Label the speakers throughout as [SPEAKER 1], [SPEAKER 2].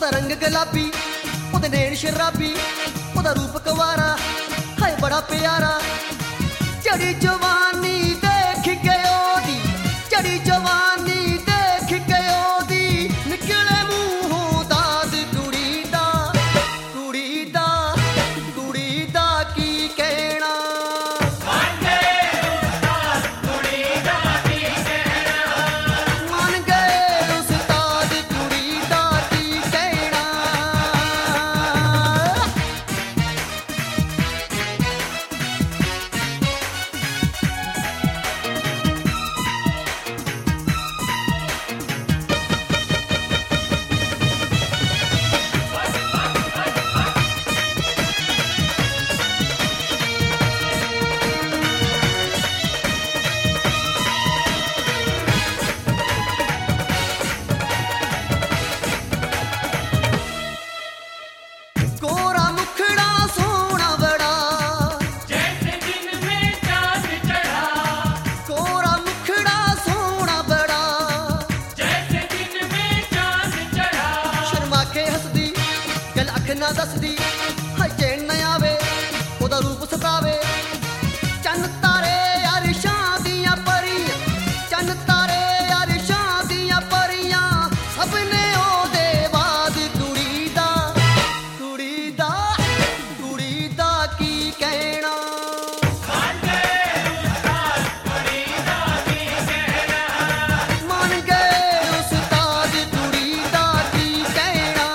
[SPEAKER 1] ਉਹਦਾ ਰੰਗ ਗੁਲਾਬੀ, ਉਹਦੇ ਨੈਣ ਸ਼ਰਾਬੀ, ਉਹਦਾ ਰੂਪ ਕੁਵਾਰਾ ਹਾਏ ਬੜਾ ਪਿਆਰਾ। ਚੜੀ ਜਵਾਨੀ ਦੇਖ ਕੇ ਉਹਦੀ, ਚੜੀ ਜਵਾਨੀ ਦੇਖ ਕੇ ਉਹਦੀ, ਨਿਕਲੇ ਮੂੰਹੋਂ ਦਾਦ ਕੁੜੀ ਦਾ, ਕੁੜੀ ਦਾ, ਕੁੜੀ ਦਾ ਕੀ ਕਹਿਣਾ। ਮੰਨ ਗਏ ਉਸਤਾਦ ਕੁੜੀ ਦਾ ਕੀ ਕਹਿਣਾ, ਮੰਨ ਗਏ ਉਸਤਾਦ ਕੁੜੀ ਦਾ ਕੀ ਕਹਿਣਾ। गोरा मुखड़ा सोना बड़ा,
[SPEAKER 2] जैसे दिन में चांद चढ़ा,
[SPEAKER 1] गोरा मुखड़ा सोना बड़ा,
[SPEAKER 2] जैसे दिन में चांद चढ़ा।
[SPEAKER 1] शर्मा के हसदी गल अख ना दसदी, हाय चैन न आवे ओदा रूप सतावे। चन्न तारे अरशां दियां परियां, चन्न तारे अरशां दियां परियां, सबने ओदे बाद कुड़ी दा, कुड़ी दा, कुड़ी दा की कहना।
[SPEAKER 2] मान गए उस्ताद कुड़ी दा की कहना,
[SPEAKER 1] मान गए उस्ताद कुड़ी दा की कहना।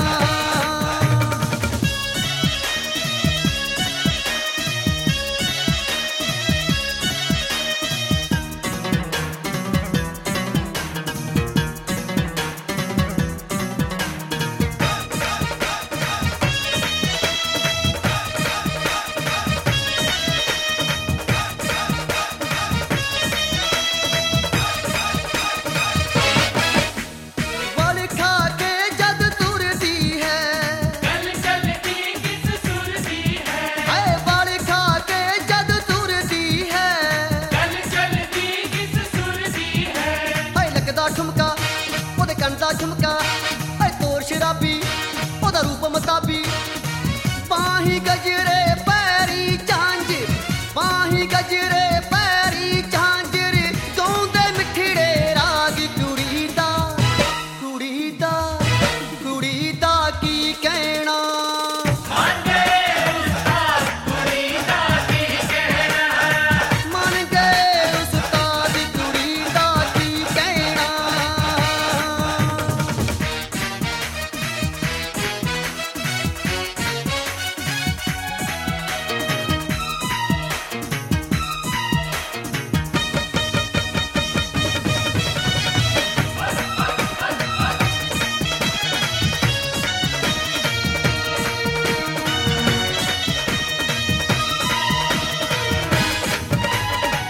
[SPEAKER 1] बल खा के जद तुरदी है,
[SPEAKER 2] गल चलती किस सुर दी है,
[SPEAKER 1] हाय बल खा के जद तुरदी है,
[SPEAKER 2] गल चलती किस सुर दी है।
[SPEAKER 1] हाय लगदा ठुमका ओदे कंन दा झुमका, हाय तोर शराबी ओदा रूप मताबी। बाही गजरे पैरी झांझर, बाही गजरे पैरी झांझर, गाउंदे मिठड़े राग कुड़ी दा, कुड़ी दा, कुड़ी दा की कहना।
[SPEAKER 2] मान गए उस्ताद कुड़ी दा की कहना,
[SPEAKER 1] मान गए उस्ताद कुड़ी दा की कहना।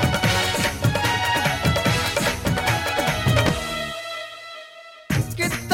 [SPEAKER 1] कित्ते